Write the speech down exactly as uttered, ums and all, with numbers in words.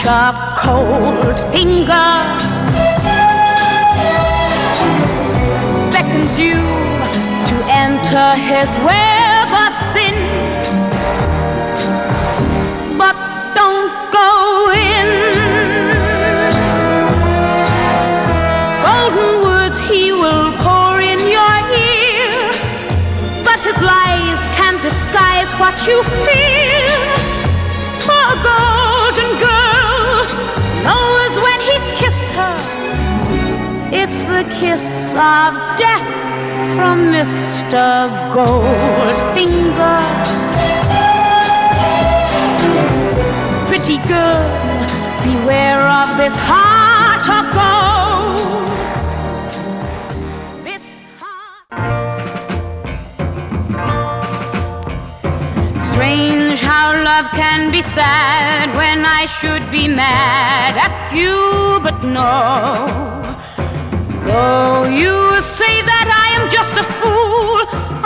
a cold finger beckons you to enter his web of sin, but don't go in. Golden words he will pour in your ear, but his lies can't disguise what you feel. For a golden girl knows when he's kissed her, it's the kiss of death from Mister Goldfinger. Pretty girl, beware of this heart of gold. This heart. Strange how love can be sad when I should be mad at you, but no. Though you say that I am just a fool,